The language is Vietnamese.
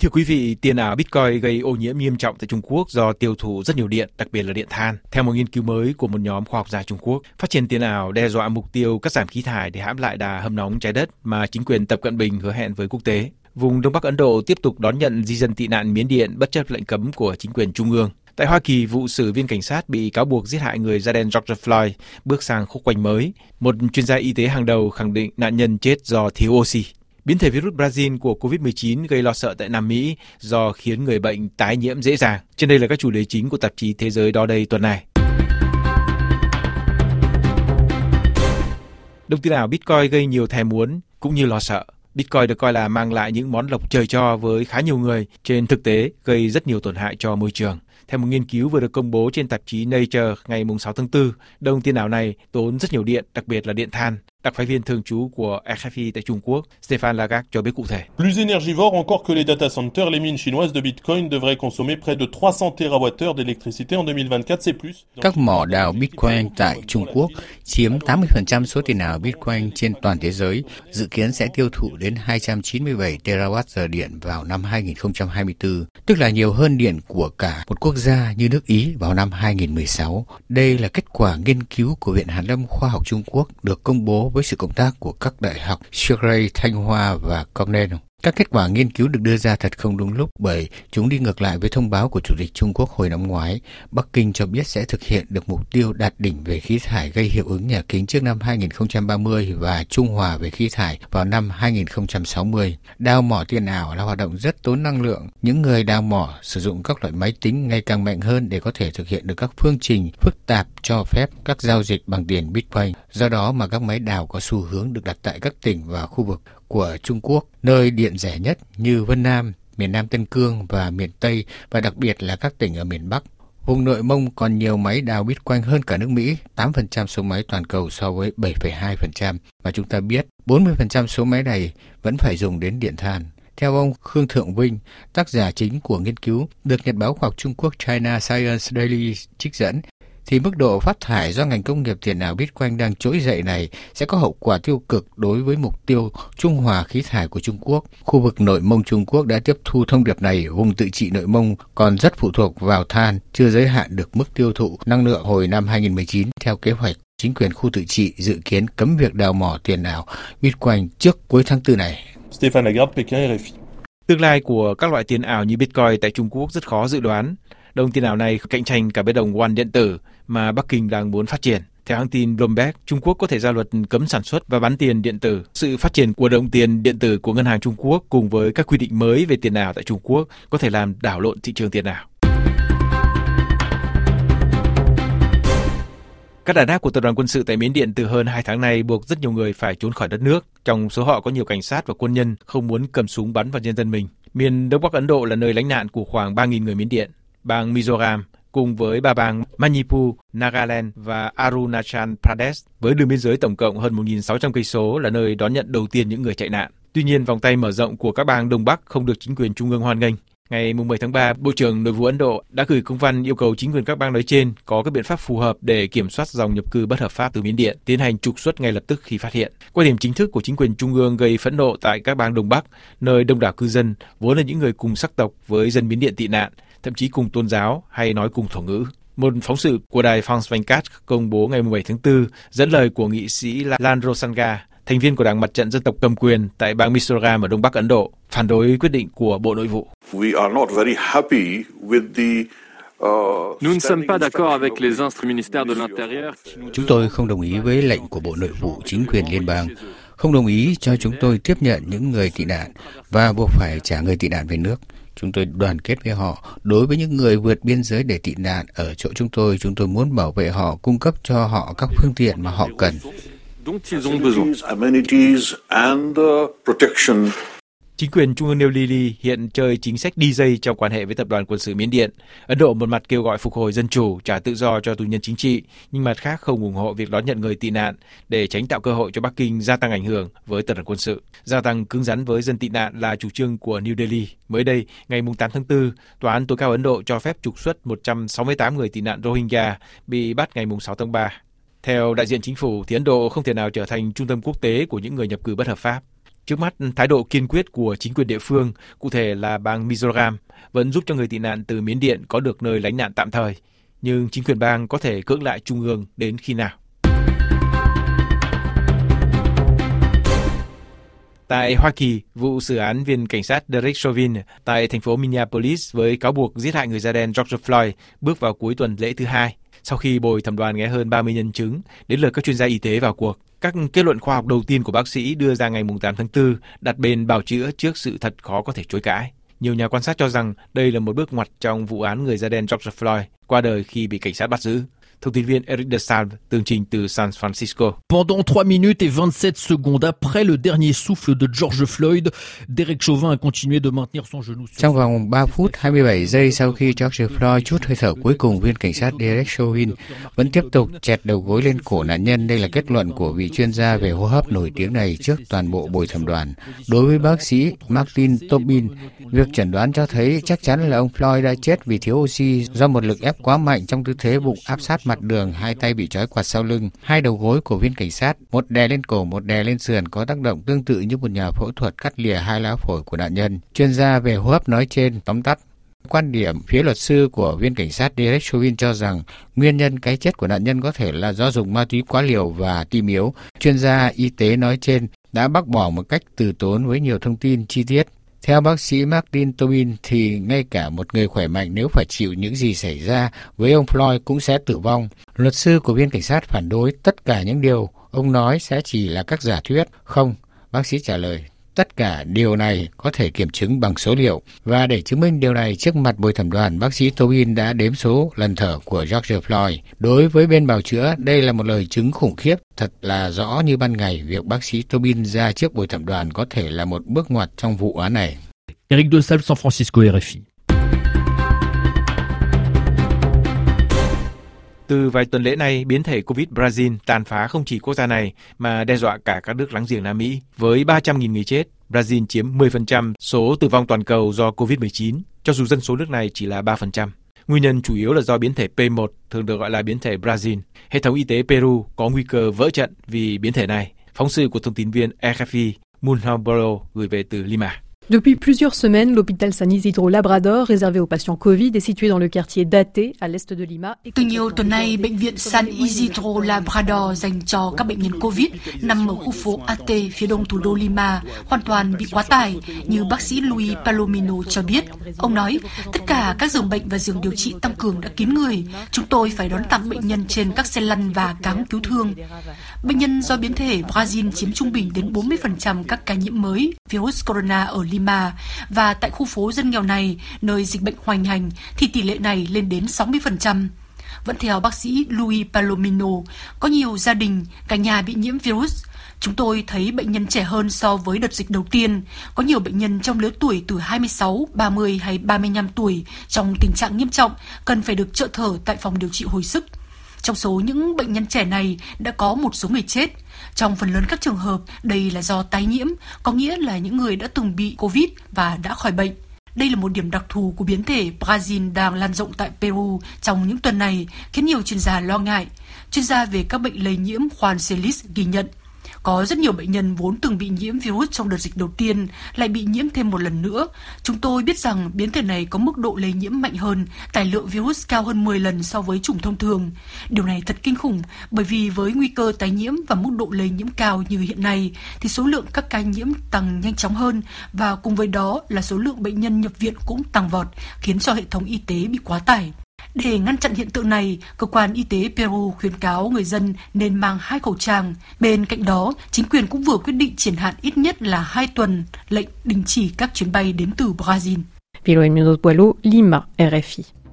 Thưa quý vị, tiền ảo Bitcoin gây ô nhiễm nghiêm trọng tại Trung Quốc do tiêu thụ rất nhiều điện, đặc biệt là điện than. Theo một nghiên cứu mới của một nhóm khoa học gia Trung Quốc, phát triển tiền ảo đe dọa mục tiêu cắt giảm khí thải để hãm lại đà hâm nóng trái đất mà chính quyền Tập Cận Bình hứa hẹn với quốc tế. Vùng Đông Bắc Ấn Độ tiếp tục đón nhận di dân tị nạn Miến Điện bất chấp lệnh cấm của chính quyền trung ương. Tại Hoa Kỳ, vụ xử viên cảnh sát bị cáo buộc giết hại người da đen George Floyd bước sang khúc quanh mới. Một chuyên gia y tế hàng đầu khẳng định nạn nhân chết do thiếu oxy. Biến thể virus Brazil của COVID-19 gây lo sợ tại Nam Mỹ do khiến người bệnh tái nhiễm dễ dàng. Trên đây là các chủ đề chính của tạp chí Thế giới đó đây tuần này. Đồng tiền ảo Bitcoin gây nhiều thèm muốn cũng như lo sợ. Bitcoin được coi là mang lại những món lộc trời cho với khá nhiều người, trên thực tế gây rất nhiều tổn hại cho môi trường. Theo một nghiên cứu vừa được công bố trên tạp chí Nature ngày 6 tháng 4, đồng tiền ảo này tốn rất nhiều điện, đặc biệt là điện than. Đặc phái viên thường trú của RFI tại Trung Quốc, Stéphane Lagarde cho biết cụ thể. Plus énergivore encore que les data centers, les mines chinoises de Bitcoin devraient consommer près de 300 TWh d'électricité en 2024, c'est plus. Các mỏ đào Bitcoin tại Trung Quốc chiếm 80% số tiền ảo Bitcoin trên toàn thế giới, dự kiến sẽ tiêu thụ đến 297 TWh điện vào năm 2024, tức là nhiều hơn điện của cả một quốc gia như nước Ý vào năm 2016. Đây là kết quả nghiên cứu của Viện Hàn lâm Khoa học Trung Quốc được công bố với sự cộng tác của các đại học Surrey, Thanh Hoa và Cornell. Các kết quả nghiên cứu được đưa ra thật không đúng lúc bởi chúng đi ngược lại với thông báo của Chủ tịch Trung Quốc hồi năm ngoái. Bắc Kinh cho biết sẽ thực hiện được mục tiêu đạt đỉnh về khí thải gây hiệu ứng nhà kính trước năm 2030 và trung hòa về khí thải vào năm 2060. Đào mỏ tiền ảo là hoạt động rất tốn năng lượng. Những người đào mỏ sử dụng các loại máy tính ngày càng mạnh hơn để có thể thực hiện được các phương trình phức tạp cho phép các giao dịch bằng tiền Bitcoin. Do đó mà các máy đào có xu hướng được đặt tại các tỉnh và khu vực của Trung Quốc, nơi điện rẻ nhất như Vân Nam, miền Nam Tân Cương và miền Tây, và đặc biệt là các tỉnh ở miền Bắc. Vùng Nội Mông còn nhiều máy đào Bitcoin hơn cả nước Mỹ, 8% số máy toàn cầu so với 7,2%. Mà chúng ta biết, 40% số máy này vẫn phải dùng đến điện than. Theo ông Khương Thượng Vinh, tác giả chính của nghiên cứu, được Nhật báo khoa học Trung Quốc China Science Daily trích dẫn, thì mức độ phát thải do ngành công nghiệp tiền ảo Bitcoin đang trỗi dậy này sẽ có hậu quả tiêu cực đối với mục tiêu trung hòa khí thải của Trung Quốc. Khu vực Nội Mông Trung Quốc đã tiếp thu thông điệp này. Vùng tự trị Nội Mông còn rất phụ thuộc vào than, chưa giới hạn được mức tiêu thụ năng lượng. Hồi năm 2019, theo kế hoạch, chính quyền khu tự trị dự kiến cấm việc đào mỏ tiền ảo Bitcoin trước cuối tháng 4 này. Stéphane Lagarde, Pékin, RFI. Tương lai của các loại tiền ảo như Bitcoin tại Trung Quốc rất khó dự đoán. Đồng tiền ảo này cạnh tranh cả với đồng won điện tử mà Bắc Kinh đang muốn phát triển. Theo hãng tin Bloomberg, Trung Quốc có thể ra luật cấm sản xuất và bán tiền điện tử. Sự phát triển của đồng tiền điện tử của Ngân hàng Trung Quốc cùng với các quy định mới về tiền ảo tại Trung Quốc có thể làm đảo lộn thị trường tiền ảo. Các đàn áp của tập đoàn quân sự tại Miến Điện từ hơn 2 tháng nay buộc rất nhiều người phải trốn khỏi đất nước. Trong số họ có nhiều cảnh sát và quân nhân không muốn cầm súng bắn vào nhân dân mình. Miền Đông Bắc Ấn Độ là nơi lánh nạn của khoảng 3.000 người Miến Điện. Bang Mizoram cùng với 3 bang Manipur, Nagaland và Arunachal Pradesh với đường biên giới tổng cộng hơn 1.600 cây số là nơi đón nhận đầu tiên những người chạy nạn. Tuy nhiên, vòng tay mở rộng của các bang Đông Bắc không được chính quyền trung ương hoan nghênh. Ngày 10 tháng 3, Bộ trưởng Nội vụ Ấn Độ đã gửi công văn yêu cầu chính quyền các bang nói trên có các biện pháp phù hợp để kiểm soát dòng nhập cư bất hợp pháp từ Miến Điện, tiến hành trục xuất ngay lập tức khi phát hiện. Quan điểm chính thức của chính quyền trung ương gây phẫn nộ tại các bang Đông Bắc, nơi đông đảo cư dân vốn là những người cùng sắc tộc với dân Miến Điện tị nạn, thậm chí cùng tôn giáo hay nói cùng thổ ngữ. Một phóng sự của đài France 24 công bố ngày 7 tháng 4 dẫn lời của nghị sĩ Lan Rosanga, thành viên của Đảng Mặt trận Dân tộc cầm quyền tại bang Mizoram ở Đông Bắc Ấn Độ, phản đối quyết định của Bộ Nội vụ. Nous ne sommes pas d'accord avec les instruments du ministère de l'Intérieur. Chúng tôi không đồng ý với lệnh của Bộ Nội vụ chính quyền liên bang, không đồng ý cho chúng tôi tiếp nhận những người tị nạn và buộc phải trả người tị nạn về nước. Chúng tôi đoàn kết với họ. Đối với những người vượt biên giới để tị nạn ở chỗ chúng tôi muốn bảo vệ họ, cung cấp cho họ các phương tiện mà họ cần. Chính quyền Trung ương New Delhi hiện chơi chính sách DJ trong quan hệ với tập đoàn quân sự Miến Điện. Ấn Độ một mặt kêu gọi phục hồi dân chủ, trả tự do cho tù nhân chính trị, nhưng mặt khác không ủng hộ việc đón nhận người tị nạn để tránh tạo cơ hội cho Bắc Kinh gia tăng ảnh hưởng với tập đoàn quân sự. Gia tăng cứng rắn với dân tị nạn là chủ trương của New Delhi. Mới đây, ngày 8 tháng 4, Tòa án tối cao Ấn Độ cho phép trục xuất 168 người tị nạn Rohingya bị bắt ngày 6 tháng 3. Theo đại diện chính phủ, thì Ấn Độ không thể nào trở thành trung tâm quốc tế của những người nhập cư bất hợp pháp. Trước mắt, thái độ kiên quyết của chính quyền địa phương, cụ thể là bang Mizoram, vẫn giúp cho người tị nạn từ Miến Điện có được nơi lánh nạn tạm thời. Nhưng chính quyền bang có thể cưỡng lại trung ương đến khi nào? Tại Hoa Kỳ, vụ xử án viên cảnh sát Derek Chauvin tại thành phố Minneapolis với cáo buộc giết hại người da đen George Floyd bước vào cuối tuần lễ thứ hai, sau khi bồi thẩm đoàn nghe hơn 30 nhân chứng, đến lượt các chuyên gia y tế vào cuộc. Các kết luận khoa học đầu tiên của bác sĩ đưa ra ngày 8 tháng 4 đặt bên bào chữa trước sự thật khó có thể chối cãi. Nhiều nhà quan sát cho rằng đây là một bước ngoặt trong vụ án người da đen George Floyd qua đời khi bị cảnh sát bắt giữ. Thông tin viên Eric de Salve tường trình từ San Francisco. Pendant 3 minutes et 27 secondes après le dernier souffle de George Floyd, Derek Chauvin a continué de maintenir son genou sur... Trong vòng 3 phút 27 giây sau khi George Floyd trút hơi thở cuối cùng, viên cảnh sát Derek Chauvin vẫn tiếp tục chẹt đầu gối lên cổ nạn nhân. Đây là kết luận của vị chuyên gia về hô hấp nổi tiếng này trước toàn bộ bồi thẩm đoàn. Đối với bác sĩ Martin Tobin, việc chẩn đoán cho thấy chắc chắn là ông Floyd đã chết vì thiếu oxy do một lực ép quá mạnh trong tư thế bụng áp sát mặt đường, hai tay bị trói quạt sau lưng. Hai đầu gối của viên cảnh sát, một đè lên cổ, một đè lên sườn, có tác động tương tự như một nhà phẫu thuật cắt lìa hai lá phổi của nạn nhân. Chuyên gia về hô hấp nói trên tóm tắt. Quan điểm phía luật sư của viên cảnh sát Derek Chauvin cho rằng nguyên nhân cái chết của nạn nhân có thể là do dùng ma túy quá liều và tim yếu. Chuyên gia y tế nói trên đã bác bỏ một cách từ tốn với nhiều thông tin chi tiết. Theo bác sĩ Martin Tobin thì ngay cả một người khỏe mạnh nếu phải chịu những gì xảy ra với ông Floyd cũng sẽ tử vong. Luật sư của viên cảnh sát phản đối tất cả những điều ông nói sẽ chỉ là các giả thuyết. Không, bác sĩ trả lời, tất cả điều này có thể kiểm chứng bằng số liệu. Và để chứng minh điều này, trước mặt bồi thẩm đoàn, bác sĩ Tobin đã đếm số lần thở của George Floyd. Đối với bên bào chữa, đây là một lời chứng khủng khiếp. Thật là rõ như ban ngày, việc bác sĩ Tobin ra trước bồi thẩm đoàn có thể là một bước ngoặt trong vụ án này. Eric de Salve, San Francisco, RFI. Từ vài tuần lễ nay, biến thể COVID Brazil tàn phá không chỉ quốc gia này mà đe dọa cả các nước láng giềng Nam Mỹ. Với 300.000 người chết, Brazil chiếm 10% số tử vong toàn cầu do COVID-19, cho dù dân số nước này chỉ là 3%. Nguyên nhân chủ yếu là do biến thể P1, thường được gọi là biến thể Brazil. Hệ thống y tế Peru có nguy cơ vỡ trận vì biến thể này. Phóng sự của thông tin viên RFI Munhao Boro gửi về từ Lima. Depuis plusieurs semaines, l'hôpital San Isidro Labrador, réservé aux patients Covid, est situé dans le quartier Date, à l'est de Lima. Từ nhiều tuần nay, bệnh viện San Isidro Labrador dành cho các bệnh nhân Covid nằm ở khu phố Ate, phía đông thủ đô Lima, hoàn toàn bị quá tải, như bác sĩ Luis Palomino cho biết. Ông nói, tất cả các giường bệnh và giường điều trị tăng cường đã kín người. Chúng tôi phải đón tạm bệnh nhân trên các xe lăn và cáng cứu thương. Bệnh nhân do biến thể Brazil chiếm trung bình đến 40% các ca nhiễm mới virus corona ở Lima, và tại khu phố dân nghèo này, nơi dịch bệnh hoành hành, thì tỷ lệ này lên đến 60%. Vẫn theo bác sĩ Luis Palomino, có nhiều gia đình, cả nhà bị nhiễm virus. Chúng tôi thấy bệnh nhân trẻ hơn so với đợt dịch đầu tiên. Có nhiều bệnh nhân trong lứa tuổi từ 26, 30 hay 35 tuổi trong tình trạng nghiêm trọng, cần phải được trợ thở tại phòng điều trị hồi sức. Trong số những bệnh nhân trẻ này đã có một số người chết. Trong phần lớn các trường hợp, đây là do tái nhiễm, có nghĩa là những người đã từng bị COVID và đã khỏi bệnh. Đây là một điểm đặc thù của biến thể Brazil đang lan rộng tại Peru trong những tuần này, khiến nhiều chuyên gia lo ngại. Chuyên gia về các bệnh lây nhiễm Juan Celis ghi nhận, có rất nhiều bệnh nhân vốn từng bị nhiễm virus trong đợt dịch đầu tiên lại bị nhiễm thêm một lần nữa. Chúng tôi biết rằng biến thể này có mức độ lây nhiễm mạnh hơn, tải lượng virus cao hơn 10 lần so với chủng thông thường. Điều này thật kinh khủng, bởi vì với nguy cơ tái nhiễm và mức độ lây nhiễm cao như hiện nay, thì số lượng các ca nhiễm tăng nhanh chóng hơn, và cùng với đó là số lượng bệnh nhân nhập viện cũng tăng vọt, khiến cho hệ thống y tế bị quá tải. Để ngăn chặn hiện tượng này, cơ quan y tế Peru khuyến cáo người dân nên mang 2 khẩu trang. Bên cạnh đó, chính quyền cũng vừa quyết định triển hạn ít nhất là 2 tuần lệnh đình chỉ các chuyến bay đến từ Brazil. Pilar Munoz Boileau, Lima, RFI.